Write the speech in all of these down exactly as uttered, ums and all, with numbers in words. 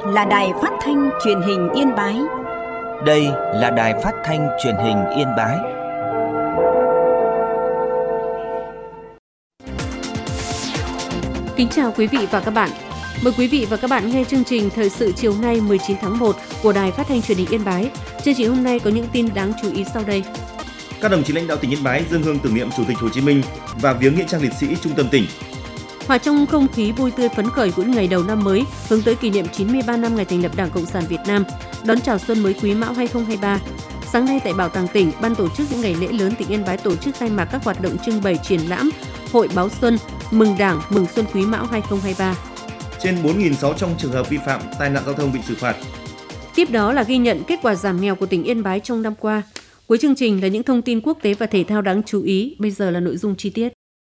là Đài Phát thanh Truyền hình Yên Bái. Đây là Đài Phát thanh Truyền hình Yên Bái. Kính chào quý vị và các bạn. Mời quý vị và các bạn nghe chương trình Thời sự chiều nay mười chín tháng một của Đài Phát thanh Truyền hình Yên Bái. Chương trình hôm nay có những tin đáng chú ý sau đây. Các đồng chí lãnh đạo tỉnh Yên Bái dâng hương tưởng niệm Chủ tịch Hồ Chí Minh và viếng nghĩa trang liệt sĩ trung tâm tỉnh. Hòa trong không khí vui tươi phấn khởi của những ngày đầu năm mới, hướng tới kỷ niệm chín mươi ba năm ngày thành lập Đảng Cộng sản Việt Nam, đón chào xuân mới Quý Mão hai không hai ba. Sáng nay tại Bảo tàng tỉnh, ban tổ chức những ngày lễ lớn tỉnh Yên Bái tổ chức khai mạc các hoạt động trưng bày triển lãm, hội báo xuân, mừng Đảng, mừng xuân Quý Mão hai không hai ba. Trên bốn nghìn sáu trăm trường hợp vi phạm tai nạn giao thông bị xử phạt. Tiếp đó là ghi nhận kết quả giảm nghèo của tỉnh Yên Bái trong năm qua. Cuối chương trình là những thông tin quốc tế và thể thao đáng chú ý. Bây giờ là nội dung chi tiết.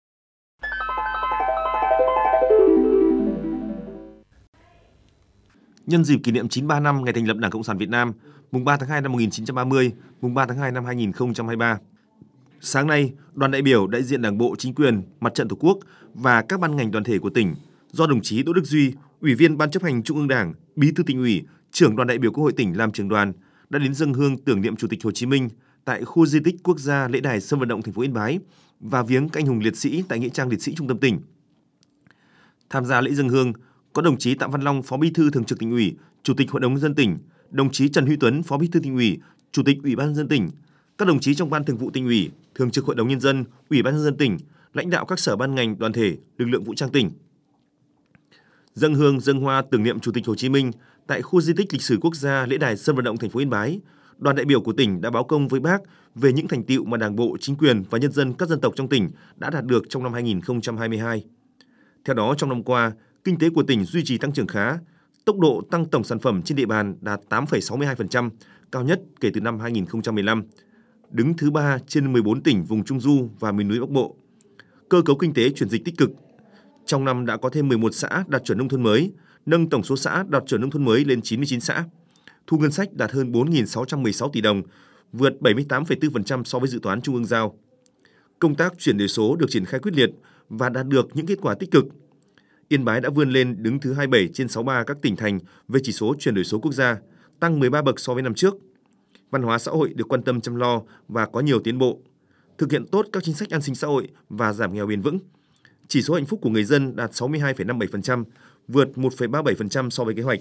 Nhân dịp kỷ niệm chín mươi ba năm ngày thành lập Đảng Cộng sản Việt Nam, mùng ba tháng hai năm một nghìn chín trăm ba mươi, mùng ba tháng hai năm hai nghìn không trăm hai mươi ba. Sáng nay, đoàn đại biểu đại diện Đảng bộ, chính quyền, Mặt trận Tổ quốc và các ban ngành đoàn thể của tỉnh do đồng chí Đỗ Đức Duy, Ủy viên Ban chấp hành Trung ương Đảng, Bí thư Tỉnh ủy, Trưởng đoàn đại biểu Quốc hội tỉnh làm trưởng đoàn đã đến dâng hương tưởng niệm Chủ tịch Hồ Chí Minh tại khu di tích quốc gia lễ đài sân vận động thành phố Yên Bái và viếng các anh hùng liệt sĩ tại nghĩa trang liệt sĩ trung tâm tỉnh. Tham gia lễ dâng hương có đồng chí Tạ Văn Long, Phó Bí thư Thường trực Tỉnh ủy, Chủ tịch Hội đồng nhân dân tỉnh, đồng chí Trần Huy Tuấn, Phó Bí thư Tỉnh ủy, Chủ tịch Ủy ban nhân dân tỉnh, các đồng chí trong Ban Thường vụ Tỉnh ủy, Thường trực Hội đồng nhân dân, Ủy ban nhân dân tỉnh, lãnh đạo các sở ban ngành, đoàn thể, lực lượng vũ trang tỉnh. Dâng hương dâng hoa tưởng niệm Chủ tịch Hồ Chí Minh tại khu di tích lịch sử quốc gia lễ đài sân vận động thành phố Yên Bái, đoàn đại biểu của tỉnh đã báo công với Bác về những thành tựu mà Đảng bộ, chính quyền và nhân dân các dân tộc trong tỉnh đã đạt được trong năm hai nghìn không trăm hai mươi hai. Theo đó, trong năm qua, kinh tế của tỉnh duy trì tăng trưởng khá, tốc độ tăng tổng sản phẩm trên địa bàn đạt tám phẩy sáu mươi hai phần trăm, cao nhất kể từ năm hai nghìn không trăm mười lăm, đứng thứ ba trên mười bốn tỉnh vùng Trung Du và miền núi Bắc Bộ. Cơ cấu kinh tế chuyển dịch tích cực. Trong năm đã có thêm mười một xã đạt chuẩn nông thôn mới, nâng tổng số xã đạt chuẩn nông thôn mới lên chín mươi chín xã. Thu ngân sách đạt hơn bốn nghìn sáu trăm mười sáu tỷ đồng, vượt bảy mươi tám phẩy bốn phần trăm so với dự toán Trung ương giao. Công tác chuyển đổi số được triển khai quyết liệt và đạt được những kết quả tích cực. Yên Bái đã vươn lên đứng thứ hai mươi bảy trên sáu mươi ba các tỉnh thành về chỉ số chuyển đổi số quốc gia, tăng mười ba bậc so với năm trước. Văn hóa xã hội được quan tâm chăm lo và có nhiều tiến bộ. Thực hiện tốt các chính sách an sinh xã hội và giảm nghèo bền vững. Chỉ số hạnh phúc của người dân đạt sáu mươi hai phẩy năm mươi bảy phần trăm, vượt một phẩy ba mươi bảy phần trăm so với kế hoạch.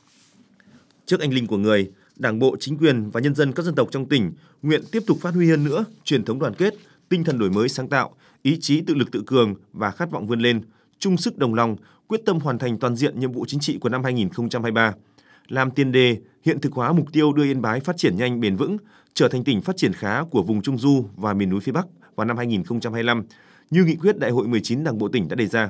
Trước anh linh của người, Đảng bộ, chính quyền và nhân dân các dân tộc trong tỉnh nguyện tiếp tục phát huy hơn nữa truyền thống đoàn kết, tinh thần đổi mới sáng tạo, ý chí tự lực tự cường và khát vọng vươn lên, chung sức đồng lòng, quyết tâm hoàn thành toàn diện nhiệm vụ chính trị của năm hai nghìn không trăm hai mươi ba, làm tiền đề hiện thực hóa mục tiêu đưa Yên Bái phát triển nhanh bền vững, trở thành tỉnh phát triển khá của vùng Trung Du và miền núi phía Bắc vào năm hai nghìn không trăm hai mươi lăm, như nghị quyết Đại hội mười chín Đảng bộ tỉnh đã đề ra.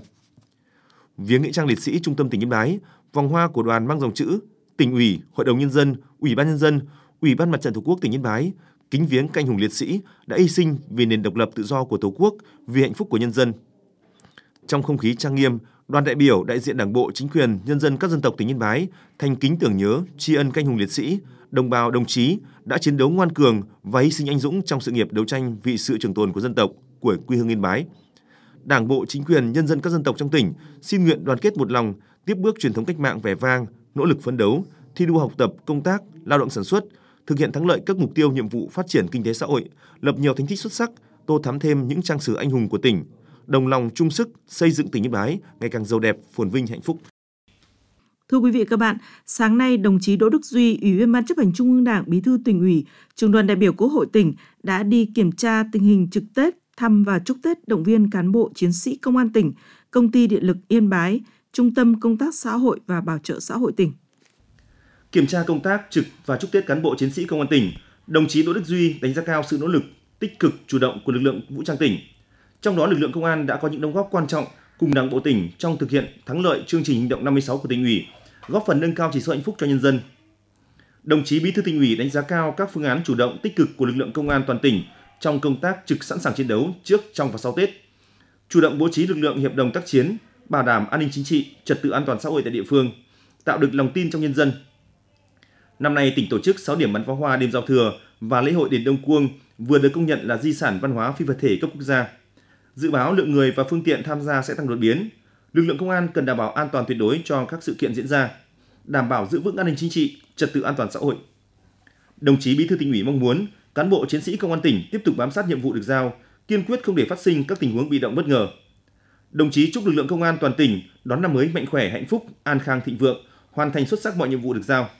Viếng nghĩa trang liệt sĩ trung tâm tỉnh Yên Bái, vòng hoa của đoàn mang dòng chữ Tỉnh ủy, Hội đồng nhân dân, Ủy ban nhân dân, Ủy ban Mặt trận Tổ quốc tỉnh Yên Bái kính viếng các anh hùng liệt sĩ đã hy sinh vì nền độc lập tự do của Tổ quốc, vì hạnh phúc của nhân dân. Trong không khí trang nghiêm, đoàn đại biểu đại diện Đảng bộ, chính quyền, nhân dân các dân tộc tỉnh Yên Bái thành kính tưởng nhớ, tri ân các anh hùng liệt sĩ, đồng bào, đồng chí đã chiến đấu ngoan cường và hy sinh anh dũng trong sự nghiệp đấu tranh vì sự trường tồn của dân tộc, của quê hương Yên Bái. Đảng bộ, chính quyền, nhân dân các dân tộc trong tỉnh xin nguyện đoàn kết một lòng, tiếp bước truyền thống cách mạng vẻ vang, nỗ lực phấn đấu, thi đua học tập, công tác, lao động sản xuất, thực hiện thắng lợi các mục tiêu nhiệm vụ phát triển kinh tế xã hội, lập nhiều thành tích xuất sắc, tô thắm thêm những trang sử anh hùng của tỉnh, đồng lòng chung sức xây dựng tỉnh Yên Bái ngày càng giàu đẹp, phồn vinh, hạnh phúc. Thưa quý vị và các bạn, sáng nay đồng chí Đỗ Đức Duy, Ủy viên Ban chấp hành Trung ương Đảng, Bí thư Tỉnh ủy, Trưởng đoàn đại biểu Quốc hội tỉnh đã đi kiểm tra tình hình trực Tết, thăm và chúc Tết động viên cán bộ chiến sĩ Công an tỉnh, Công ty Điện lực Yên Bái, Trung tâm Công tác Xã hội và Bảo trợ xã hội tỉnh. Kiểm tra công tác trực và chúc Tết cán bộ chiến sĩ Công an tỉnh, đồng chí Đỗ Đức Duy đánh giá cao sự nỗ lực, tích cực, chủ động của lực lượng vũ trang tỉnh. Trong đó, lực lượng công an đã có những đóng góp quan trọng cùng Đảng bộ tỉnh trong thực hiện thắng lợi chương trình hành động năm mươi sáu của Tỉnh ủy, góp phần nâng cao chỉ số hạnh phúc cho nhân dân. Đồng chí Bí thư Tỉnh ủy đánh giá cao các phương án chủ động tích cực của lực lượng công an toàn tỉnh trong công tác trực sẵn sàng chiến đấu trước, trong và sau Tết, chủ động bố trí lực lượng hiệp đồng tác chiến, bảo đảm an ninh chính trị, trật tự an toàn xã hội tại địa phương, tạo được lòng tin trong nhân dân. Năm nay, tỉnh tổ chức sáu điểm bắn pháo hoa đêm giao thừa và lễ hội đền Đông Cuông vừa được công nhận là di sản văn hóa phi vật thể cấp quốc gia. Dự báo lượng người và phương tiện tham gia sẽ tăng đột biến. Lực lượng công an cần đảm bảo an toàn tuyệt đối cho các sự kiện diễn ra. đảm bảo giữ vững an ninh chính trị, trật tự an toàn xã hội. Đồng chí Bí thư Tỉnh ủy mong muốn cán bộ chiến sĩ công an tỉnh tiếp tục bám sát nhiệm vụ được giao, kiên quyết không để phát sinh các tình huống bị động bất ngờ. Đồng chí chúc lực lượng công an toàn tỉnh đón năm mới mạnh khỏe, hạnh phúc, an khang thịnh vượng, hoàn thành xuất sắc mọi nhiệm vụ được giao.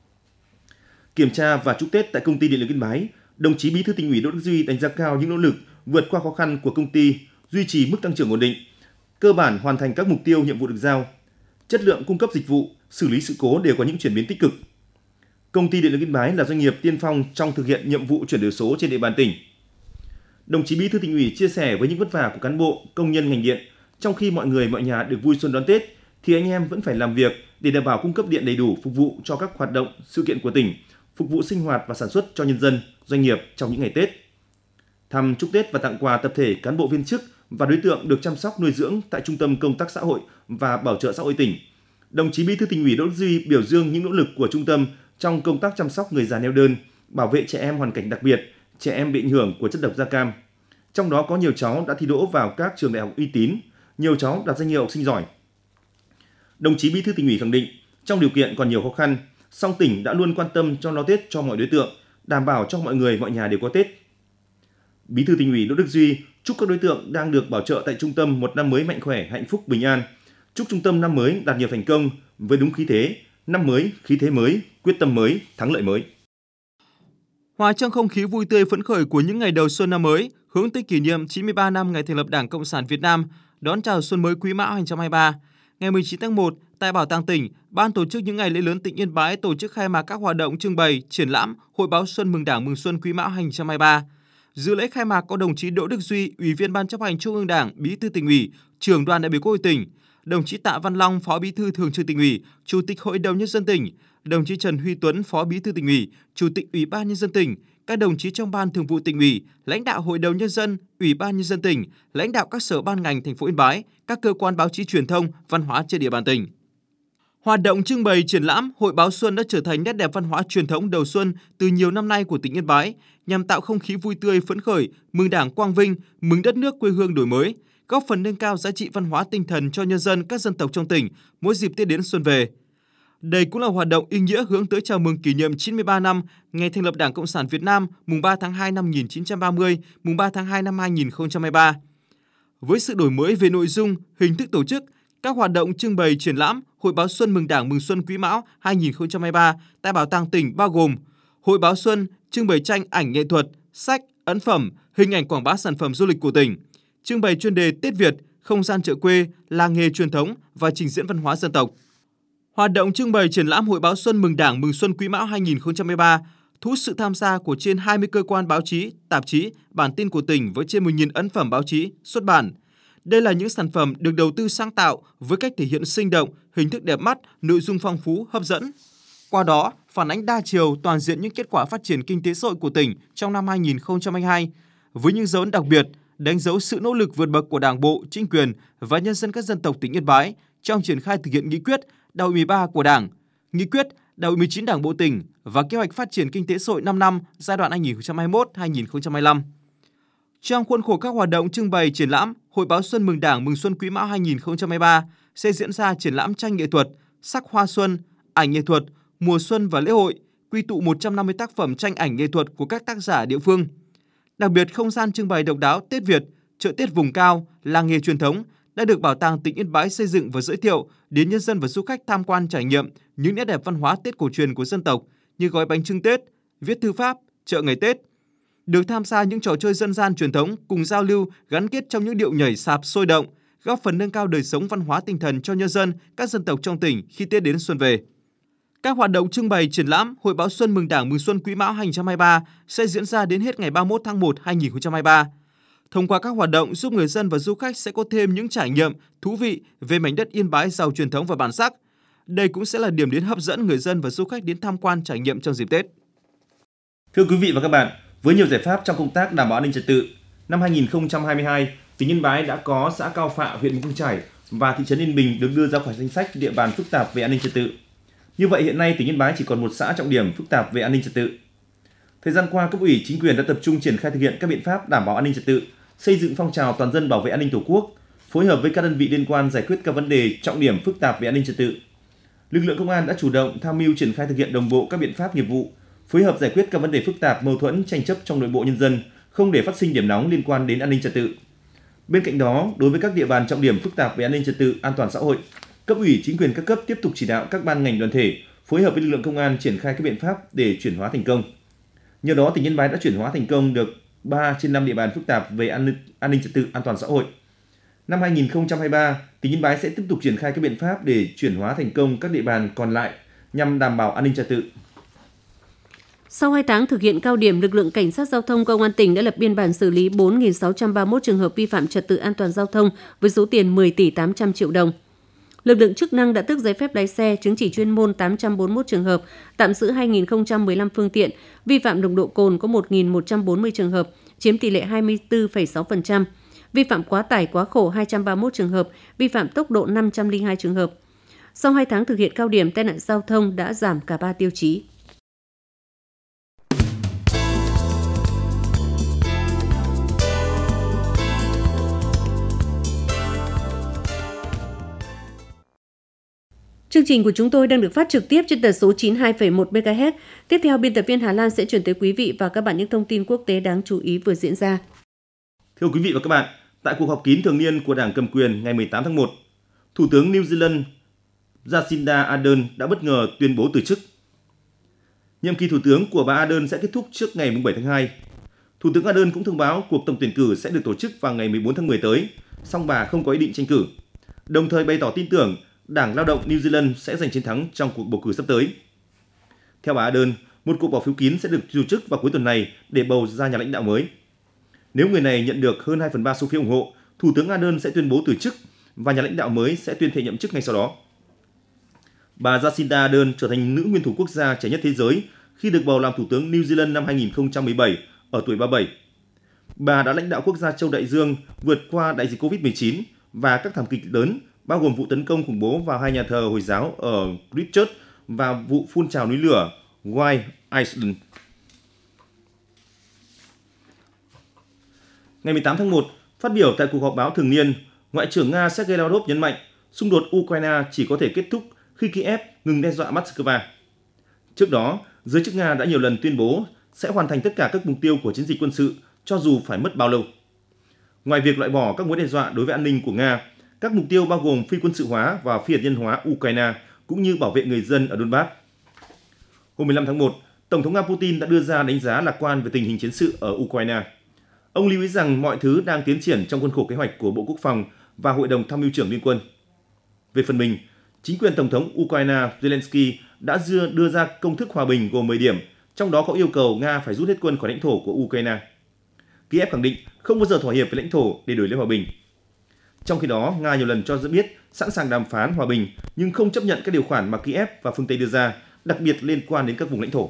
Kiểm tra và chúc Tết tại công ty Điện lực Yên Bái, đồng chí Bí thư Tỉnh ủy Đỗ Đức Duy đánh giá cao những nỗ lực vượt qua khó khăn của công ty, duy trì mức tăng trưởng ổn định, cơ bản hoàn thành các mục tiêu nhiệm vụ được giao. Chất lượng cung cấp dịch vụ, xử lý sự cố đều có những chuyển biến tích cực. Công ty Điện lực Yên Bái là doanh nghiệp tiên phong trong thực hiện nhiệm vụ chuyển đổi số trên địa bàn tỉnh. Đồng chí Bí thư Tỉnh ủy chia sẻ với những vất vả của cán bộ, công nhân ngành điện, trong khi mọi người mọi nhà được vui xuân đón Tết, thì anh em vẫn phải làm việc để đảm bảo cung cấp điện đầy đủ phục vụ cho các hoạt động, sự kiện của tỉnh, phục vụ sinh hoạt và sản xuất cho nhân dân, doanh nghiệp trong những ngày Tết. Thăm chúc Tết và tặng quà tập thể cán bộ viên chức và đối tượng được chăm sóc nuôi dưỡng tại Trung tâm Công tác Xã hội và Bảo trợ Xã hội tỉnh. Đồng chí Bí thư Tỉnh ủy Đỗ Đức Duy biểu dương những nỗ lực của trung tâm trong công tác chăm sóc người già neo đơn, bảo vệ trẻ em hoàn cảnh đặc biệt, trẻ em bị ảnh hưởng của chất độc da cam. Trong đó có nhiều cháu đã thi đỗ vào các trường đại học uy tín, nhiều cháu đạt danh hiệu học sinh giỏi. Đồng chí Bí thư Tỉnh ủy khẳng định, trong điều kiện còn nhiều khó khăn, song tỉnh đã luôn quan tâm cho lo Tết cho mọi đối tượng, đảm bảo cho mọi người mọi nhà đều có Tết. Bí thư Tỉnh ủy Đỗ Đức Duy chúc các đối tượng đang được bảo trợ tại trung tâm một năm mới mạnh khỏe, hạnh phúc, bình an. Chúc trung tâm năm mới đạt nhiều thành công với đúng khí thế, năm mới, khí thế mới, quyết tâm mới, thắng lợi mới. Hòa trong không khí vui tươi phấn khởi của những ngày đầu xuân năm mới, hướng tới kỷ niệm chín mươi ba năm ngày thành lập Đảng Cộng sản Việt Nam, đón chào xuân mới Quý Mão hai nghìn không trăm hai mươi ba. Ngày mười chín tháng một, tại Bảo tàng tỉnh, Ban tổ chức những ngày lễ lớn tỉnh Yên Bái tổ chức khai mạc các hoạt động trưng bày, triển lãm, hội báo xuân mừng Đảng mừng xuân Quý Mão hai nghìn không trăm hai mươi ba. Dự lễ khai mạc có đồng chí Đỗ Đức Duy, Ủy viên Ban chấp hành Trung ương Đảng, Bí thư Tỉnh ủy, Trưởng đoàn đại biểu Quốc hội tỉnh, đồng chí Tạ Văn Long, Phó Bí thư Thường trực Tỉnh ủy, Chủ tịch Hội đồng nhân dân tỉnh, đồng chí Trần Huy Tuấn, Phó Bí thư Tỉnh ủy, Chủ tịch Ủy ban nhân dân tỉnh, các đồng chí trong Ban Thường vụ Tỉnh ủy, lãnh đạo Hội đồng nhân dân, Ủy ban nhân dân tỉnh, lãnh đạo các sở ban ngành thành phố Yên Bái, các cơ quan báo chí truyền thông, văn hóa trên địa bàn tỉnh. Hoạt động trưng bày triển lãm, hội báo xuân đã trở thành nét đẹp văn hóa truyền thống đầu xuân từ nhiều năm nay của tỉnh Yên Bái, nhằm tạo không khí vui tươi phấn khởi, mừng Đảng quang vinh, mừng đất nước quê hương đổi mới, góp phần nâng cao giá trị văn hóa tinh thần cho nhân dân các dân tộc trong tỉnh mỗi dịp Tết đến xuân về. Đây cũng là hoạt động ý nghĩa hướng tới chào mừng kỷ niệm chín mươi ba năm ngày thành lập Đảng Cộng sản Việt Nam, mùng ba tháng hai năm một nghìn chín trăm ba mươi, mùng ba tháng hai năm hai nghìn không trăm hai mươi ba. Với sự đổi mới về nội dung, hình thức tổ chức, các hoạt động trưng bày triển lãm, hội báo xuân mừng Đảng mừng xuân Quý Mão hai nghìn không trăm hai mươi ba tại Bảo tàng tỉnh bao gồm hội báo xuân trưng bày tranh ảnh nghệ thuật, sách, ấn phẩm, hình ảnh quảng bá sản phẩm du lịch của tỉnh, trưng bày chuyên đề Tết Việt, không gian chợ quê, làng nghề truyền thống và trình diễn văn hóa dân tộc. Hoạt động trưng bày triển lãm hội báo xuân mừng Đảng mừng xuân Quý Mão hai nghìn không trăm hai mươi ba thu hút sự tham gia của trên hai mươi cơ quan báo chí, tạp chí, bản tin của tỉnh với trên một nghìn ấn phẩm báo chí, xuất bản. Đây là những sản phẩm được đầu tư sáng tạo với cách thể hiện sinh động, hình thức đẹp mắt, nội dung phong phú, hấp dẫn. Qua đó, phản ánh đa chiều toàn diện những kết quả phát triển kinh tế xã hội của tỉnh trong năm hai nghìn không trăm hai mươi hai, với những dấu ấn đặc biệt, đánh dấu sự nỗ lực vượt bậc của Đảng bộ, chính quyền và nhân dân các dân tộc tỉnh Yên Bái trong triển khai thực hiện nghị quyết Đại hội mười ba của Đảng, nghị quyết Đại hội mười chín Đảng bộ tỉnh và kế hoạch phát triển kinh tế xã hội năm năm giai đoạn hai nghìn không trăm hai mươi mốt đến hai nghìn không trăm hai mươi lăm. Trong khuôn khổ các hoạt động trưng bày triển lãm, hội báo xuân mừng Đảng mừng xuân Quý Mão hai nghìn không trăm hai mươi ba sẽ diễn ra triển lãm tranh nghệ thuật, sắc hoa xuân, ảnh nghệ thuật, mùa xuân và lễ hội, quy tụ một trăm năm mươi tác phẩm tranh ảnh nghệ thuật của các tác giả địa phương. Đặc biệt, không gian trưng bày độc đáo Tết Việt, chợ Tết vùng cao, làng nghề truyền thống đã được Bảo tàng tỉnh Yên Bái xây dựng và giới thiệu đến nhân dân và du khách tham quan trải nghiệm những nét đẹp văn hóa Tết cổ truyền của dân tộc như gói bánh chưng Tết, viết thư pháp, chợ ngày Tết. Được tham gia những trò chơi dân gian truyền thống cùng giao lưu gắn kết trong những điệu nhảy sạp sôi động, góp phần nâng cao đời sống văn hóa tinh thần cho nhân dân các dân tộc trong tỉnh khi Tết đến xuân về. Các hoạt động trưng bày triển lãm hội báo xuân mừng Đảng mừng xuân Quý Mão hai nghìn không trăm hai mươi ba sẽ diễn ra đến hết ngày ba mươi mốt tháng một năm hai nghìn không trăm hai mươi ba. Thông qua các hoạt động giúp người dân và du khách sẽ có thêm những trải nghiệm thú vị về mảnh đất Yên Bái giàu truyền thống và bản sắc. Đây cũng sẽ là điểm đến hấp dẫn người dân và du khách đến tham quan trải nghiệm trong dịp Tết. Thưa quý vị và các bạn, với nhiều giải pháp trong công tác đảm bảo an ninh trật tự, năm hai nghìn không trăm hai mươi hai, tỉnh Yên Bái đã có xã Cao Phạ, huyện Mù Căng Chải và thị trấn Yên Bình được đưa ra khỏi danh sách địa bàn phức tạp về an ninh trật tự. Như vậy hiện nay tỉnh Yên Bái chỉ còn một xã trọng điểm phức tạp về an ninh trật tự. Thời gian qua, cấp ủy chính quyền đã tập trung triển khai thực hiện các biện pháp đảm bảo an ninh trật tự, xây dựng phong trào toàn dân bảo vệ an ninh Tổ quốc, phối hợp với các đơn vị liên quan giải quyết các vấn đề trọng điểm phức tạp về an ninh trật tự. lực lượng công an đã chủ động tham mưu triển khai thực hiện đồng bộ các biện pháp nghiệp vụ, phối hợp giải quyết các vấn đề phức tạp, mâu thuẫn, tranh chấp trong nội bộ nhân dân, không để phát sinh điểm nóng liên quan đến an ninh trật tự. Bên cạnh đó, đối với các địa bàn trọng điểm phức tạp về an ninh trật tự, an toàn xã hội, cấp ủy chính quyền các cấp tiếp tục chỉ đạo các ban ngành đoàn thể phối hợp với lực lượng công an triển khai các biện pháp để chuyển hóa thành công. Nhờ đó, tỉnh Yên Bái đã chuyển hóa thành công được ba trên năm địa bàn phức tạp về an ninh, an ninh trật tự, an toàn xã hội. Năm hai nghìn không trăm hai mươi ba, tỉnh Yên Bái sẽ tiếp tục triển khai các biện pháp để chuyển hóa thành công các địa bàn còn lại nhằm đảm bảo an ninh trật tự. Sau hai tháng thực hiện cao điểm, lực lượng Cảnh sát Giao thông Công an tỉnh đã lập biên bản xử lý bốn nghìn sáu trăm ba mươi mốt trường hợp vi phạm trật tự an toàn giao thông với số tiền mười tỷ tám trăm triệu đồng. Lực lượng chức năng đã tước giấy phép lái xe, chứng chỉ chuyên môn tám trăm bốn mươi mốt trường hợp, tạm giữ hai nghìn không trăm mười lăm phương tiện, vi phạm nồng độ cồn có một nghìn một trăm bốn mươi trường hợp, chiếm tỷ lệ hai mươi tư phẩy sáu phần trăm, vi phạm quá tải quá khổ hai trăm ba mươi mốt trường hợp, vi phạm tốc độ năm trăm lẻ hai trường hợp. Sau hai tháng thực hiện cao điểm, tai nạn giao thông đã giảm cả ba tiêu chí. Chương trình của chúng tôi đang được phát trực tiếp trên tần số chín mươi hai phẩy một mê ga héc. Tiếp theo, biên tập viên Hà Lan sẽ chuyển tới quý vị và các bạn những thông tin quốc tế đáng chú ý vừa diễn ra. Thưa quý vị và các bạn, tại cuộc họp kín thường niên của Đảng cầm quyền ngày mười tám tháng một, Thủ tướng New Zealand Jacinda Ardern đã bất ngờ tuyên bố từ chức. Nhiệm kỳ thủ tướng của bà Ardern sẽ kết thúc trước ngày bảy tháng hai. Thủ tướng Ardern cũng thông báo cuộc tổng tuyển cử sẽ được tổ chức vào ngày mười bốn tháng mười tới, song bà không có ý định tranh cử, đồng thời bày tỏ tin tưởng Đảng Lao động New Zealand sẽ giành chiến thắng trong cuộc bầu cử sắp tới. Theo bà Ardern, một cuộc bỏ phiếu kín sẽ được tổ chức vào cuối tuần này để bầu ra nhà lãnh đạo mới. Nếu người này nhận được hơn hai phần ba số phiếu ủng hộ, Thủ tướng Ardern sẽ tuyên bố từ chức và nhà lãnh đạo mới sẽ tuyên thệ nhậm chức ngay sau đó. Bà Jacinda Ardern trở thành nữ nguyên thủ quốc gia trẻ nhất thế giới khi được bầu làm thủ tướng New Zealand năm hai nghìn không trăm mười bảy ở tuổi ba mươi bảy. Bà đã lãnh đạo quốc gia châu Đại Dương vượt qua đại dịch covid mười chín và các thảm kịch lớn, bao gồm vụ tấn công khủng bố vào hai nhà thờ Hồi giáo ở Christchurch và vụ phun trào núi lửa White Island. Ngày mười tám tháng một, phát biểu tại cuộc họp báo thường niên, Ngoại trưởng Nga Sergei Lavrov nhấn mạnh xung đột Ukraine chỉ có thể kết thúc khi Kiev ngừng đe dọa Moscow. Trước đó, giới chức Nga đã nhiều lần tuyên bố sẽ hoàn thành tất cả các mục tiêu của chiến dịch quân sự cho dù phải mất bao lâu. Ngoài việc loại bỏ các mối đe dọa đối với an ninh của Nga, các mục tiêu bao gồm phi quân sự hóa và phi hạt nhân hóa Ukraine cũng như bảo vệ người dân ở Donbass. Hôm mười lăm tháng một, Tổng thống Nga Putin đã đưa ra đánh giá lạc quan về tình hình chiến sự ở Ukraine. Ông lưu ý rằng mọi thứ đang tiến triển trong khuôn khổ kế hoạch của Bộ Quốc phòng và Hội đồng Tham mưu trưởng Liên quân. Về phần mình, chính quyền Tổng thống Ukraine Zelensky đã đưa ra công thức hòa bình gồm mười điểm, trong đó có yêu cầu Nga phải rút hết quân khỏi lãnh thổ của Ukraine. Kiev khẳng định không bao giờ thỏa hiệp với lãnh thổ để đổi lấy hòa bình. Trong khi đó, Nga nhiều lần cho biết sẵn sàng đàm phán hòa bình nhưng không chấp nhận các điều khoản mà Kiev và phương Tây đưa ra, đặc biệt liên quan đến các vùng lãnh thổ.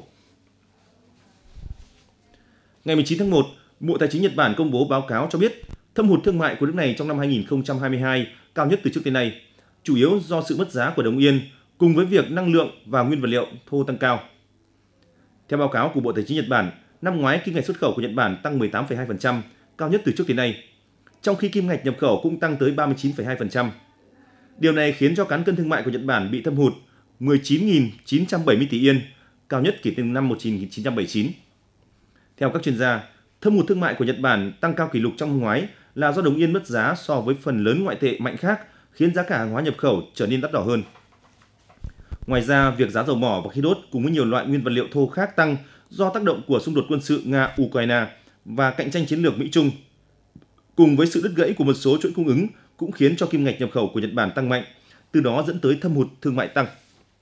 Ngày mười chín tháng một, Bộ Tài chính Nhật Bản công bố báo cáo cho biết thâm hụt thương mại của nước này trong năm hai nghìn không trăm hai mươi hai cao nhất từ trước tới nay, chủ yếu do sự mất giá của đồng yên cùng với việc năng lượng và nguyên vật liệu thô tăng cao. Theo báo cáo của Bộ Tài chính Nhật Bản, năm ngoái kim ngạch xuất khẩu của Nhật Bản tăng mười tám phẩy hai phần trăm, cao nhất từ trước tới nay, trong khi kim ngạch nhập khẩu cũng tăng tới ba mươi chín phẩy hai phần trăm. Điều này khiến cho cán cân thương mại của Nhật Bản bị thâm hụt mười chín nghìn chín trăm bảy mươi tỷ yên, cao nhất kể từ năm một nghìn chín trăm bảy mươi chín. Theo các chuyên gia, thâm hụt thương mại của Nhật Bản tăng cao kỷ lục trong năm ngoái là do đồng yên mất giá so với phần lớn ngoại tệ mạnh khác, khiến giá cả hàng hóa nhập khẩu trở nên đắt đỏ hơn. Ngoài ra, việc giá dầu mỏ và khí đốt cùng với nhiều loại nguyên vật liệu thô khác tăng do tác động của xung đột quân sự Nga-Ukraine và cạnh tranh chiến lược Mỹ-Trung, cùng với sự đứt gãy của một số chuỗi cung ứng cũng khiến cho kim ngạch nhập khẩu của Nhật Bản tăng mạnh, từ đó dẫn tới thâm hụt thương mại tăng.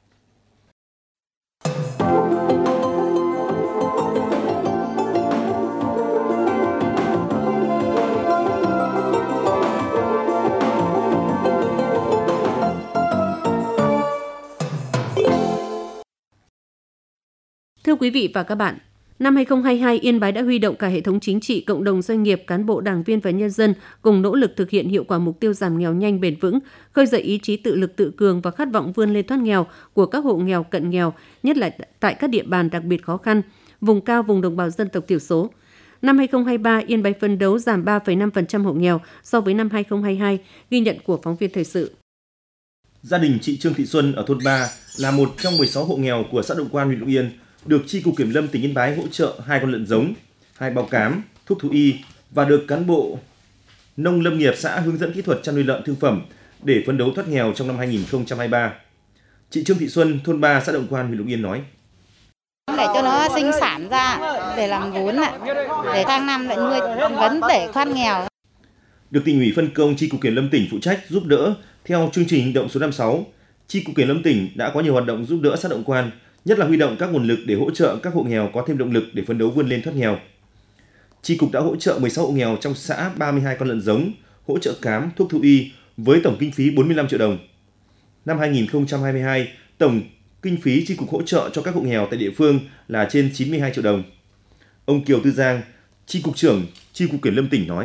Thưa quý vị và các bạn, năm hai không hai hai, Yên Bái đã huy động cả hệ thống chính trị, cộng đồng doanh nghiệp, cán bộ, đảng viên và nhân dân cùng nỗ lực thực hiện hiệu quả mục tiêu giảm nghèo nhanh bền vững, khơi dậy ý chí tự lực tự cường và khát vọng vươn lên thoát nghèo của các hộ nghèo cận nghèo, nhất là tại các địa bàn đặc biệt khó khăn, vùng cao, vùng đồng bào dân tộc thiểu số. Năm hai không hai ba, Yên Bái phấn đấu giảm ba phẩy năm phần trăm hộ nghèo so với năm hai không hai hai, ghi nhận của phóng viên thời sự. gia đình chị Trương Thị Xuân ở thôn ba là một trong mười sáu hộ nghèo của xã Động Quan, huyện Lục Yên, được Chi cục Kiểm lâm tỉnh Yên Bái hỗ trợ hai con lợn giống, hai bao cám, thuốc thú y và được cán bộ nông lâm nghiệp xã hướng dẫn kỹ thuật chăn nuôi lợn thương phẩm để phấn đấu thoát nghèo trong năm hai nghìn không trăm hai mươi ba. Chị Trương Thị Xuân, thôn ba, xã Động Quan, huyện Lục Yên nói: Để cho nó sinh sản ra để làm vốn ạ, để sang năm lại nuôi vấn để thoát nghèo. Được tỉnh ủy phân công Chi cục Kiểm lâm tỉnh phụ trách giúp đỡ theo chương trình hành động số năm mươi sáu, Chi cục Kiểm lâm tỉnh đã có nhiều hoạt động giúp đỡ xã Động Quan, nhất là huy động các nguồn lực để hỗ trợ các hộ nghèo có thêm động lực để phấn đấu vươn lên thoát nghèo. Chi cục đã hỗ trợ mười sáu hộ nghèo trong xã ba mươi hai con lợn giống, hỗ trợ cám, thuốc thú y với tổng kinh phí bốn mươi lăm triệu đồng. Năm hai nghìn không trăm hai mươi hai, tổng kinh phí Chi cục hỗ trợ cho các hộ nghèo tại địa phương là trên chín mươi hai triệu đồng. Ông Kiều Tư Giang, Chi cục trưởng Chi cục Kiểm lâm tỉnh nói: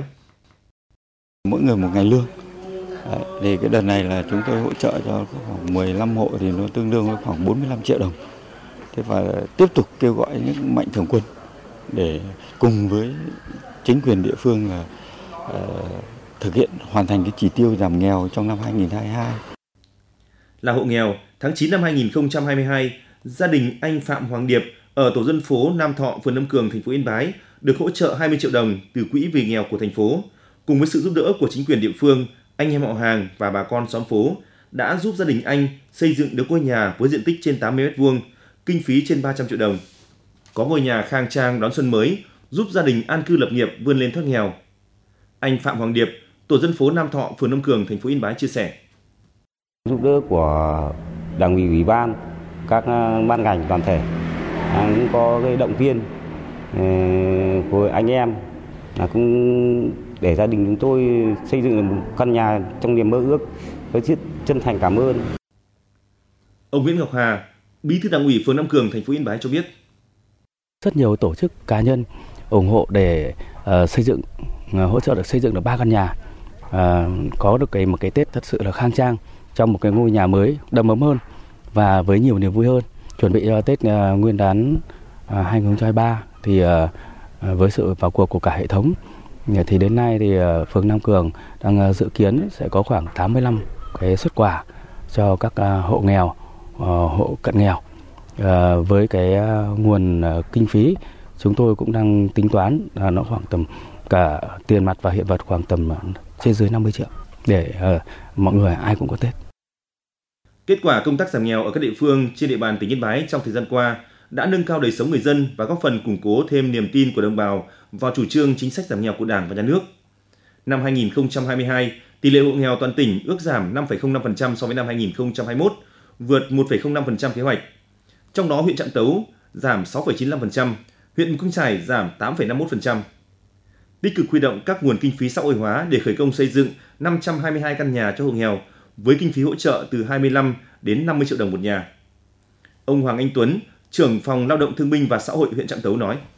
Mỗi người một ngày lương. Đấy, thì cái đợt này là chúng tôi hỗ trợ cho khoảng mười lăm hộ thì nó tương đương với khoảng bốn mươi lăm triệu đồng. Thế và tiếp tục kêu gọi những mạnh thường quân để cùng với chính quyền địa phương là uh, thực hiện hoàn thành cái chỉ tiêu giảm nghèo trong năm hai nghìn không trăm hai mươi hai. Là hộ nghèo, tháng chín năm hai nghìn không trăm hai mươi hai, gia đình anh Phạm Hoàng Điệp ở tổ dân phố Nam Thọ, phường Nam Cường, thành phố Yên Bái được hỗ trợ hai mươi triệu đồng từ quỹ vì nghèo của thành phố. Cùng với sự giúp đỡ của chính quyền địa phương, anh em họ hàng và bà con xóm phố đã giúp gia đình anh xây dựng được ngôi nhà với diện tích trên tám mươi mét vuông, kinh phí trên ba trăm triệu đồng. Có ngôi nhà khang trang đón xuân mới, giúp gia đình an cư lập nghiệp vươn lên thoát nghèo. Anh Phạm Hoàng Điệp, tổ dân phố Nam Thọ, phường Nam Cường, thành phố Yên Bái chia sẻ: Giúp đỡ của Đảng ủy, Ủy ban, các ban ngành đoàn thể cũng có cái động viên của anh em, là cũng để gia đình chúng tôi xây dựng được một căn nhà trong niềm mơ ước, với sự chân thành cảm ơn. Ông Nguyễn Ngọc Hà, Bí thư Đảng ủy phường Nam Cường, thành phố Yên Bái cho biết: Rất nhiều tổ chức cá nhân ủng hộ để uh, xây dựng uh, hỗ trợ được xây dựng được ba căn nhà, uh, có được cái một cái Tết thật sự là khang trang trong một cái ngôi nhà mới đầm ấm hơn và với nhiều niềm vui hơn. Chuẩn bị cho Tết uh, Nguyên đán uh, hai nghìn không trăm hai mươi ba thì uh, uh, với sự vào cuộc của cả hệ thống thì đến nay thì uh, phường Nam Cường đang uh, dự kiến sẽ có khoảng tám mươi lăm cái suất quà cho các uh, hộ nghèo, uh, hộ cận nghèo. À, với cái uh, nguồn uh, kinh phí chúng tôi cũng đang tính toán là nó khoảng tầm cả tiền mặt và hiện vật khoảng tầm uh, trên dưới năm mươi triệu để uh, mọi người ai cũng có Tết. Kết quả công tác giảm nghèo ở các địa phương trên địa bàn tỉnh Yên Bái trong thời gian qua đã nâng cao đời sống người dân và góp phần củng cố thêm niềm tin của đồng bào vào chủ trương chính sách giảm nghèo của Đảng và Nhà nước. Năm hai nghìn không trăm hai mươi hai, tỷ lệ hộ nghèo toàn tỉnh ước giảm năm phẩy không năm phần trăm so với năm hai nghìn không trăm hai mươi mốt, vượt một phẩy không năm phần trăm kế hoạch. Trong đó huyện Trạm Tấu giảm sáu phẩy chín mươi lăm phần trăm, huyện Mù Căng Chải giảm tám phẩy năm mươi mốt phần trăm. Tích cực huy động các nguồn kinh phí xã hội hóa để khởi công xây dựng năm trăm hai mươi hai căn nhà cho hộ nghèo với kinh phí hỗ trợ từ hai mươi lăm đến năm mươi triệu đồng một nhà. Ông Hoàng Anh Tuấn, trưởng phòng Lao động Thương binh và Xã hội huyện Trạm Tấu nói: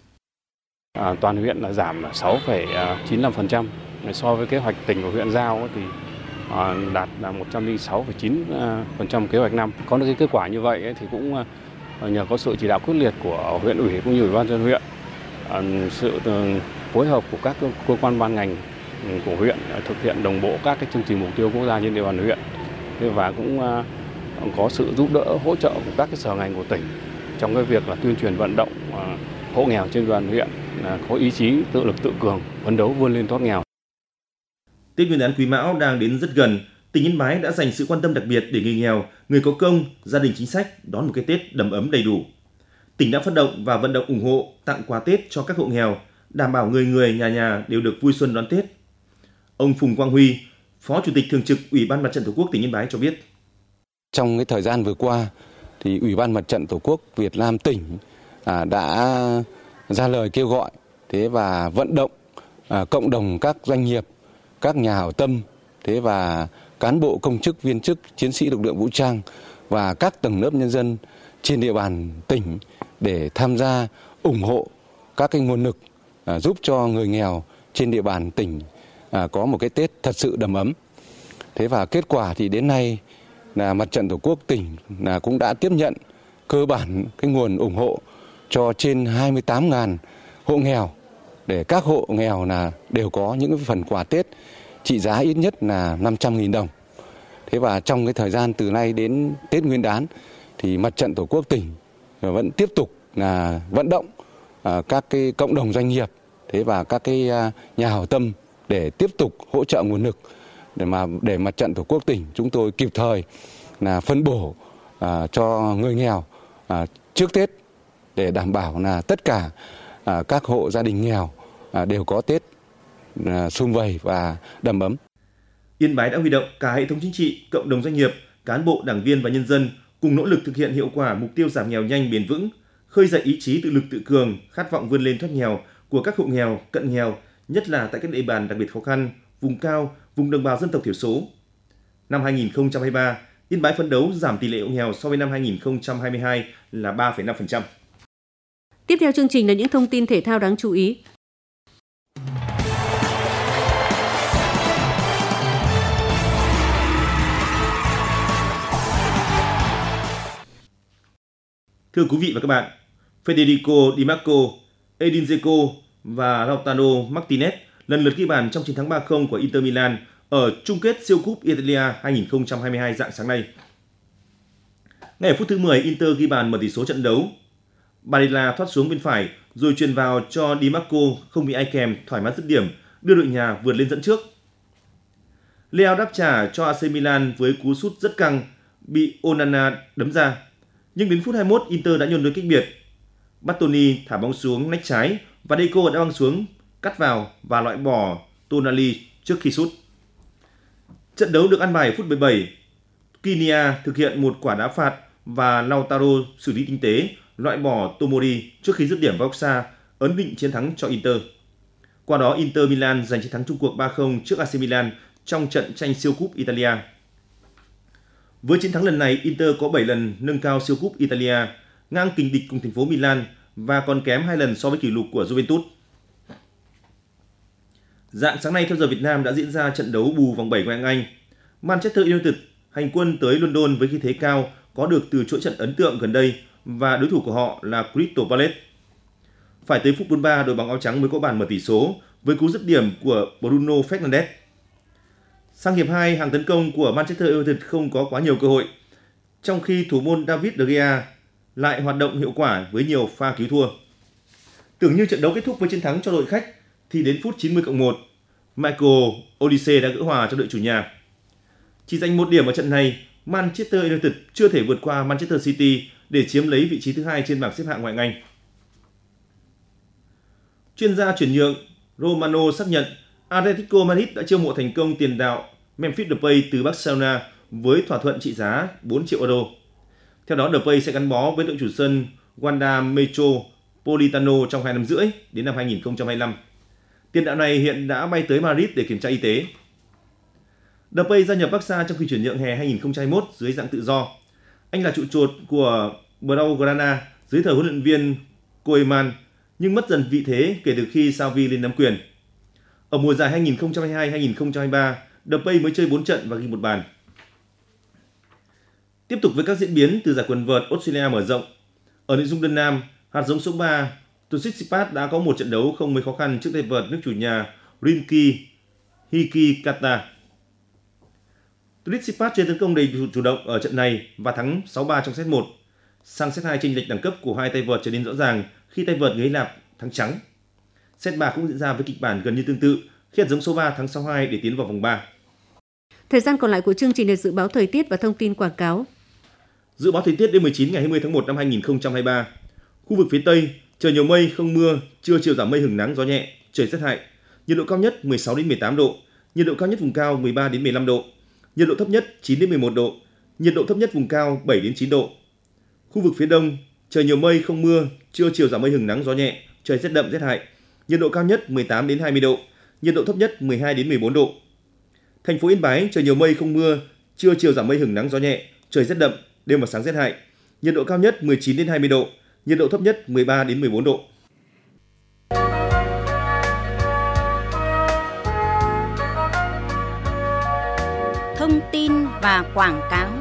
À, toàn huyện là giảm sáu phẩy chín mươi lăm phần trăm so với kế hoạch tỉnh của huyện giao thì à, đạt là một trăm lẻ sáu phẩy chín phần trăm kế hoạch năm. Có được cái kết quả như vậy ấy, thì cũng nhờ có sự chỉ đạo quyết liệt của huyện ủy cũng như ủy ban nhân dân huyện, à, sự phối hợp của các cơ quan ban ngành của huyện thực hiện đồng bộ các cái chương trình mục tiêu quốc gia trên địa bàn huyện, và cũng à, có sự giúp đỡ hỗ trợ của các cái sở ngành của tỉnh trong cái việc là tuyên truyền vận động à, hộ nghèo trên địa bàn huyện là có ý chí tự lực tự cường phấn đấu vươn lên thoát nghèo. Tết Nguyên đán Quý Mão đang đến rất gần, tỉnh Yên Bái đã dành sự quan tâm đặc biệt để người nghèo, người có công, gia đình chính sách đón một cái Tết đầm ấm đầy đủ. Tỉnh đã phát động và vận động ủng hộ tặng quà Tết cho các hộ nghèo, đảm bảo người người nhà nhà đều được vui xuân đón Tết. Ông Phùng Quang Huy, Phó Chủ tịch Thường trực Ủy ban Mặt trận Tổ quốc tỉnh Yên Bái cho biết: Trong cái thời gian vừa qua, thì Ủy ban Mặt trận Tổ quốc Việt Nam tỉnh à, đã ra lời kêu gọi thế và vận động à, cộng đồng các doanh nghiệp, các nhà hảo tâm, thế và cán bộ công chức viên chức, chiến sĩ lực lượng vũ trang và các tầng lớp nhân dân trên địa bàn tỉnh để tham gia ủng hộ các cái nguồn lực à, giúp cho người nghèo trên địa bàn tỉnh à, có một cái Tết thật sự đầm ấm. Thế và kết quả thì đến nay là Mặt trận Tổ quốc tỉnh là cũng đã tiếp nhận cơ bản cái nguồn ủng hộ cho trên hai mươi tám nghìn hộ nghèo, để các hộ nghèo là đều có những phần quà Tết trị giá ít nhất là năm trăm nghìn đồng. Thế và trong cái thời gian từ nay đến Tết Nguyên đán thì Mặt trận Tổ quốc tỉnh vẫn tiếp tục là vận động các cái cộng đồng doanh nghiệp thế và các cái nhà hảo tâm để tiếp tục hỗ trợ nguồn lực để mà để Mặt trận Tổ quốc tỉnh chúng tôi kịp thời là phân bổ à, cho người nghèo à, trước Tết để đảm bảo là tất cả à, các hộ gia đình nghèo à, đều có Tết à, sum vầy và đầm ấm. Yên Bái đã huy động cả hệ thống chính trị, cộng đồng doanh nghiệp, cán bộ, đảng viên và nhân dân cùng nỗ lực thực hiện hiệu quả mục tiêu giảm nghèo nhanh bền vững, khơi dậy ý chí tự lực tự cường, khát vọng vươn lên thoát nghèo của các hộ nghèo, cận nghèo, nhất là tại các địa bàn đặc biệt khó khăn, vùng cao, vùng đồng bào dân tộc thiểu số. Năm hai nghìn không trăm hai mươi ba, Yên Bái phấn đấu giảm tỷ lệ hộ nghèo so với năm hai nghìn không trăm hai mươi hai là ba phẩy năm phần trăm. Tiếp theo chương trình là những thông tin thể thao đáng chú ý. Thưa quý vị và các bạn, Federico Di Marco, Edin Dzeko và Lautaro Martinez lần lượt ghi bàn trong chiến thắng ba không của Inter Milan ở chung kết siêu cúp Italia hai nghìn không trăm hai mươi hai rạng sáng nay. Ngay ở phút thứ mười, Inter ghi bàn mở tỷ số trận đấu. Barella thoát xuống bên phải rồi chuyền vào cho Di Marco không bị ai kèm, thoải mái dứt điểm, đưa đội nhà vượt lên dẫn trước. Leao đáp trả cho a xê Milan với cú sút rất căng, bị Onana đấm ra. Nhưng đến phút hai mươi mốt, Inter đã nhường đôi cách biệt. Battoni thả bóng xuống nách trái và Deco đã băng xuống, cắt vào và loại bỏ Tonali trước khi sút. Trận đấu được ăn bài ở phút bảy mươi bảy. Kinia thực hiện một quả đá phạt và Lautaro xử lý tinh tế, loại bỏ Tomori trước khi dứt điểm vào góc xa, ấn định chiến thắng cho Inter. Qua đó, Inter Milan giành chiến thắng chung cuộc ba không trước a xê Milan trong trận tranh siêu cúp Italia. Với chiến thắng lần này, Inter có bảy lần nâng cao siêu cúp Italia, ngang kình địch cùng thành phố Milan và còn kém hai lần so với kỷ lục của Juventus. Rạng sáng nay theo giờ Việt Nam đã diễn ra trận đấu bù vòng bảy ngoại hạng Anh. Manchester United hành quân tới London với khí thế cao, có được từ chuỗi trận ấn tượng gần đây và đối thủ của họ là Crystal Palace. Phải tới phút bốn mươi ba, đội bóng áo trắng mới có bàn mở tỷ số với cú dứt điểm của Bruno Fernandes. Sang hiệp hai, hàng tấn công của Manchester United không có quá nhiều cơ hội, trong khi thủ môn David De Gea lại hoạt động hiệu quả với nhiều pha cứu thua. Tưởng như trận đấu kết thúc với chiến thắng cho đội khách, thì đến phút chín mươi cộng một, Michael Olise đã gỡ hòa cho đội chủ nhà. Chỉ giành một điểm ở trận này, Manchester United chưa thể vượt qua Manchester City để chiếm lấy vị trí thứ hai trên bảng xếp hạng ngoại hạng Anh. Chuyên gia chuyển nhượng Romano xác nhận Atletico Madrid đã chiêu mộ thành công tiền đạo Memphis Depay từ Barcelona với thỏa thuận trị giá bốn triệu euro. Theo đó, Depay sẽ gắn bó với đội chủ sân Wanda Metropolitano trong hai năm rưỡi đến năm hai nghìn không trăm hai mươi lăm. Tiền đạo này hiện đã bay tới Madrid để kiểm tra y tế. Depay gia nhập Barca trong kỳ chuyển nhượng hè hai nghìn không trăm hai mươi mốt dưới dạng tự do. Anh là trụ cột của Blaugrana dưới thời huấn luyện viên Koeman, nhưng mất dần vị thế kể từ khi Xavi lên nắm quyền. Ở mùa giải hai nghìn không trăm hai mươi hai hai nghìn không trăm hai mươi ba, Depay mới chơi bốn trận và ghi một bàn. Tiếp tục với các diễn biến từ giải quần vợt Australia mở rộng. Ở nội dung đơn nam, hạt giống số ba, Tsitsipas đã có một trận đấu không mấy khó khăn trước tay vợt nước chủ nhà Rinky Hikikata. Tsitsipas chơi tấn công đầy chủ động ở trận này và thắng sáu ba trong set một. Sang set hai, chênh lệch đẳng cấp của hai tay vợt trở nên rõ ràng khi tay vợt người Hy Lạp thắng trắng. Set ba cũng diễn ra với kịch bản gần như tương tự khi hạt giống số ba thắng sáu hai để tiến vào vòng ba. Thời gian còn lại của chương trình là dự báo thời tiết và thông tin quảng cáo. Dự báo thời tiết đêm mười chín ngày hai mươi tháng một năm hai nghìn không trăm hai mươi ba. Khu vực phía Tây, trời nhiều mây, không mưa, trưa chiều giảm mây hửng nắng, gió nhẹ, trời rét hại. Nhiệt độ cao nhất mười sáu đến mười tám độ, nhiệt độ cao nhất vùng cao mười ba đến mười lăm độ, nhiệt độ thấp nhất chín đến mười một độ, nhiệt độ thấp nhất vùng cao bảy đến chín độ. Khu vực phía Đông, trời nhiều mây, không mưa, trưa chiều giảm mây hửng nắng, gió nhẹ, trời rét đậm rét hại. Nhiệt độ cao nhất mười tám đến hai mươi độ, nhiệt độ thấp nhất mười hai đến mười bốn độ. Thành phố Yên Bái, trời nhiều mây, không mưa, trưa chiều giảm mây hửng nắng, gió nhẹ, trời rét đậm, đêm và sáng rét hại. Nhiệt độ cao nhất mười chín đến hai mươi độ, nhiệt độ thấp nhất mười ba đến mười bốn độ. Thông tin và quảng cáo.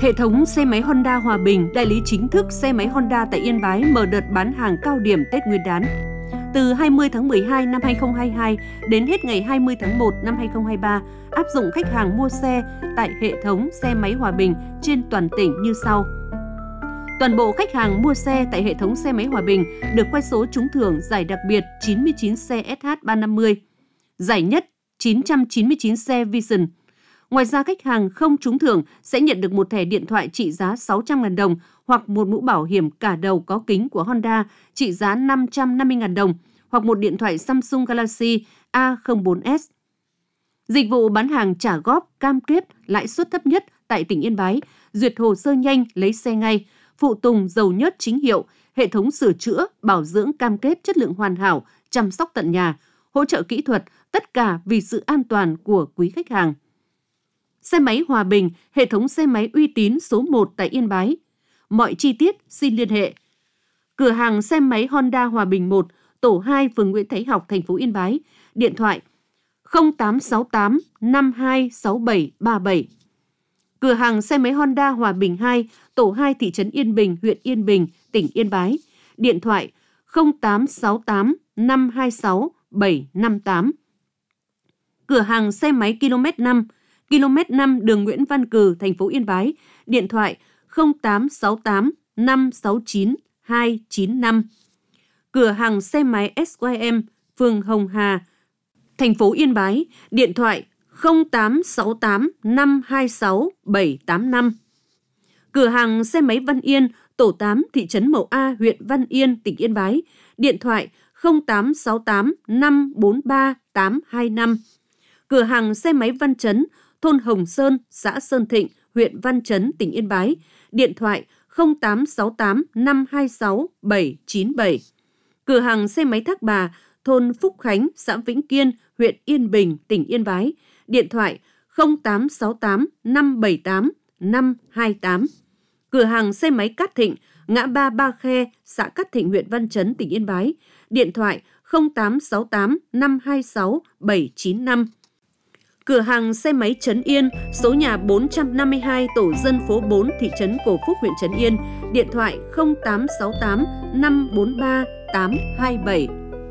Hệ thống xe máy Honda Hòa Bình, đại lý chính thức xe máy Honda tại Yên Bái mở đợt bán hàng cao điểm Tết Nguyên đán. Từ hai mươi tháng mười hai năm hai nghìn không trăm hai mươi hai đến hết ngày hai mươi tháng một năm hai nghìn không trăm hai mươi ba, áp dụng khách hàng mua xe tại hệ thống xe máy Hòa Bình trên toàn tỉnh như sau. Toàn bộ khách hàng mua xe tại hệ thống xe máy Hòa Bình được quay số trúng thưởng giải đặc biệt chín mươi chín xe ét hát ba trăm năm mươi, giải nhất chín trăm chín mươi chín xe Vision. Ngoài ra, khách hàng không trúng thưởng sẽ nhận được một thẻ điện thoại trị giá sáu trăm nghìn đồng hoặc một mũ bảo hiểm cả đầu có kính của Honda trị giá năm trăm năm mươi nghìn đồng hoặc một điện thoại Samsung Galaxy A không bốn S. Dịch vụ bán hàng trả góp cam kết lãi suất thấp nhất tại tỉnh Yên Bái, duyệt hồ sơ nhanh lấy xe ngay, phụ tùng dầu nhớt chính hiệu, hệ thống sửa chữa, bảo dưỡng cam kết chất lượng hoàn hảo, chăm sóc tận nhà, hỗ trợ kỹ thuật, tất cả vì sự an toàn của quý khách hàng. Xe máy Hòa Bình, hệ thống xe máy uy tín số một tại Yên Bái. Mọi chi tiết xin liên hệ. Cửa hàng xe máy Honda Hòa Bình một, tổ hai, phường Nguyễn Thái Học, thành phố Yên Bái. Điện thoại không tám sáu tám năm hai sáu bảy ba bảy. Cửa hàng xe máy Honda Hòa Bình hai, tổ hai, thị trấn Yên Bình, huyện Yên Bình, tỉnh Yên Bái. Điện thoại không tám sáu tám năm hai sáu bảy năm tám. Cửa hàng xe máy ki lô mét năm, ki lô mét năm đường Nguyễn Văn Cừ, thành phố Yên Bái. Điện thoại không tám sáu tám năm sáu chín hai chín năm. Cửa hàng xe máy ét y em, phường Hồng Hà, thành phố Yên Bái. Điện thoại không tám sáu tám năm hai sáu bảy tám năm. Cửa hàng xe máy Văn Yên, tổ tám, thị trấn Mậu A, huyện Văn Yên, tỉnh Yên Bái. Điện thoại không tám sáu tám năm bốn ba tám hai năm. Cửa hàng xe máy Văn Chấn, thôn Hồng Sơn, xã Sơn Thịnh, huyện Văn Chấn, tỉnh Yên Bái. Điện thoại không tám sáu tám năm hai sáu bảy chín bảy. Cửa hàng xe máy Thác Bà, thôn Phúc Khánh, xã Vĩnh Kiên, huyện Yên Bình, tỉnh Yên Bái. Điện thoại không tám sáu tám năm bảy tám năm hai tám. Cửa hàng xe máy Cát Thịnh, ngã ba Ba Khe, xã Cát Thịnh, huyện Văn Chấn, tỉnh Yên Bái. Điện thoại không tám sáu tám năm hai sáu bảy chín năm. Cửa hàng xe máy Trấn Yên, số nhà bốn trăm năm mươi hai, tổ dân phố bốn, thị trấn Cổ Phúc, huyện Trấn Yên. Điện thoại không tám sáu tám năm bốn ba tám hai bảy.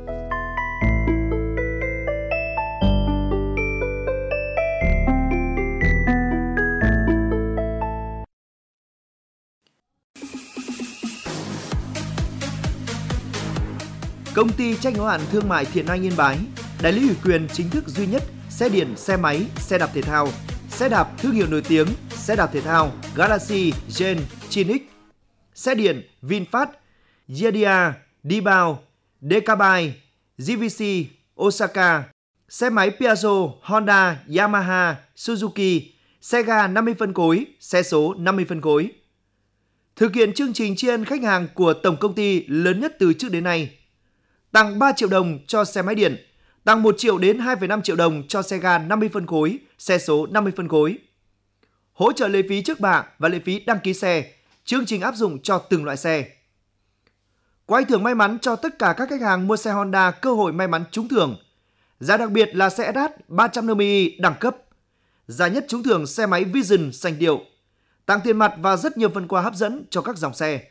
Công ty trách nhiệm hữu hạn thương mại Thiện Anh Yên Bái, đại lý ủy quyền chính thức duy nhất xe điện, xe máy, xe đạp thể thao, xe đạp thương hiệu nổi tiếng, xe đạp thể thao Galaxy, Gen, Chinix, xe điện VinFast, Yedia, Dibao, Decabai, giê vê xê, Osaka, xe máy Piaggio, Honda, Yamaha, Suzuki, xe ga năm mươi phân khối, xe số năm mươi phân khối. Thực hiện chương trình tri ân khách hàng của tổng công ty lớn nhất từ trước đến nay. Tặng ba triệu đồng cho xe máy điện, tặng một triệu đến hai phẩy năm triệu đồng cho xe ga năm mươi phân khối, xe số năm mươi phân khối. Hỗ trợ lệ phí trước bạ và lệ phí đăng ký xe, chương trình áp dụng cho từng loại xe. Quay thưởng may mắn cho tất cả các khách hàng mua xe Honda cơ hội may mắn trúng thưởng. Giá đặc biệt là xe ét hát ba trăm năm mươi i đẳng cấp. Giá nhất trúng thưởng xe máy Vision xanh điệu. Tặng tiền mặt và rất nhiều phần quà hấp dẫn cho các dòng xe.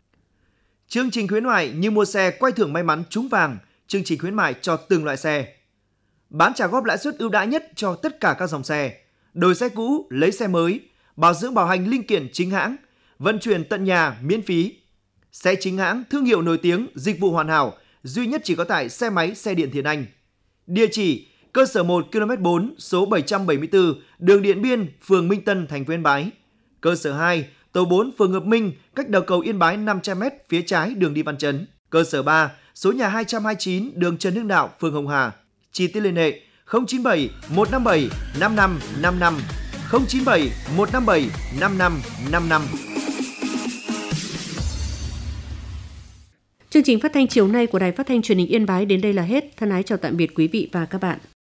Chương trình khuyến mại như mua xe quay thưởng may mắn trúng vàng, chương trình khuyến mại cho từng loại xe. Bán trả góp lãi suất ưu đãi nhất cho tất cả các dòng xe. Đổi xe cũ, lấy xe mới, bảo dưỡng bảo hành linh kiện chính hãng, vận chuyển tận nhà miễn phí. Xe chính hãng, thương hiệu nổi tiếng, dịch vụ hoàn hảo, duy nhất chỉ có tại xe máy xe điện Thiện Anh. Địa chỉ: cơ sở một ki lô mét bốn, số bảy trăm bảy mươi tư, đường Điện Biên, phường Minh Tân, thành phố Yên Bái. Cơ sở hai, tổ bốn, phường Hợp Minh, cách đầu cầu Yên Bái năm trăm mét phía trái đường đi Văn Chấn. Cơ sở ba, số nhà hai trăm hai mươi chín, đường Trần Hưng Đạo, phường Hồng Hà. Chi tiết liên hệ không chín bảy một năm bảy năm năm năm năm, không chín bảy một năm bảy năm năm năm năm. Chương trình phát thanh chiều nay của Đài Phát thanh Truyền hình Yên Bái đến đây là hết. Thân ái chào tạm biệt quý vị và các bạn.